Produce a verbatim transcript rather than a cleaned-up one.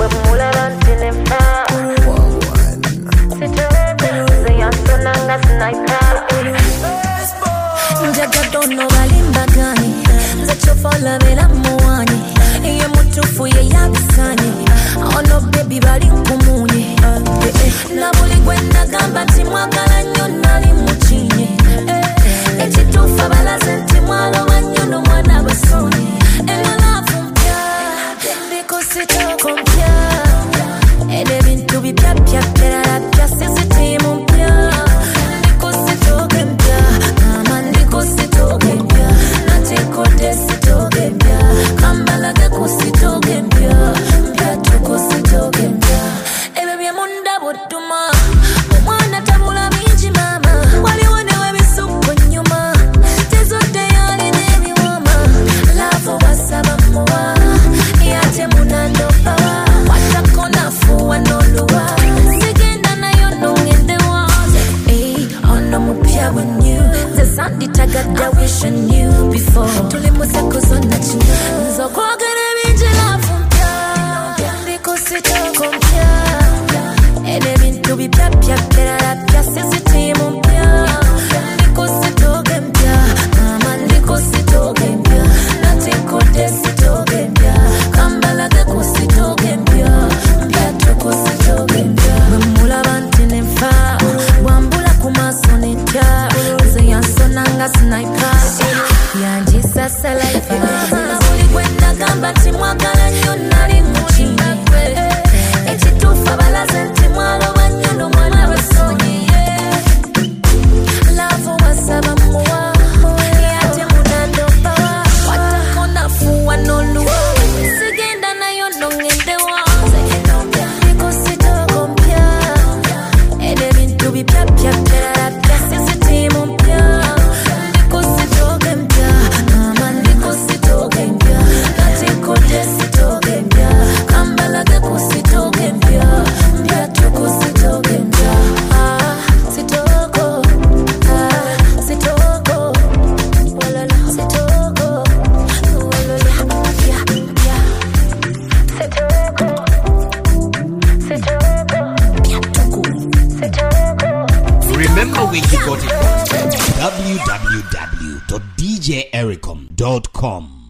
Bamula bantine fa Sitoko Zayasonanga sniper Njaga dono balimbagani Zachofola vela muwani Iye mutufu ye yabisani Ono baby bali nkumunye Nabuli gwenda gamba timwagala nyo nali muchinye Echitufa balaze ntimwalo wanyono mwana basoni Eno lafu mpya Ndiko sitoko mpya Ede bintu bipya pya pya pya sisi timu mpya Ndiko sitoko mpya Mama ndiko sitoko mpya Natiko desitoko mpya Kambalage kusitoko mpya Mpya tuko sitoko mpya Ebe bya munda butuma Mwana tabula minji mama Waliwane webisuko nyuma Tezo teyali nebi wama Lavo wasaba mwa Yate munando pawa Watakona fuwa noluwa Sigenda na yono ngende waze Ey, ono mupia wenyu Zezandi tagada wishing you before Tulimuze kuzona china Nzo kwa gane minji lafu mpya Ndiko sitoko mpya Ede bintu bipya pya pya pya sisi timu mpya Ndiko sitoke mpya Mama ndiko sitoke mpya Natiko desitoke mpya Kambalage kusitoke mpya Mpya tuko sitoke mpya Bamula bantine fa Wambula kumasoni ntya Zayansonanga sniper Yanjisa salaifa Nabuli gwenda gamba timwagala nyo nali muchini Echitufa balaze ntimwalo wanyono mwana basonye Lavo wasaba muwa Yate munando pawa Watakona fuwa noluwa Sigenda na yono ngende waze Ndiko sitoko mpya Ede bintu bipya pya pya pya sisi timu mpya Ndiko sitoke mpya Mama ndiko sitoke mpya Natiko desitoke mpya Kambalage kusitoke mpya Mpya tuko sitoke mpya Ah, sitoko Ah, sitoko Walala, sitoko Walala, yeah, yeah Sitoko Sitoko Mpya tuko Sitoko Remember where you got it from w w w dot d j ericom dot com.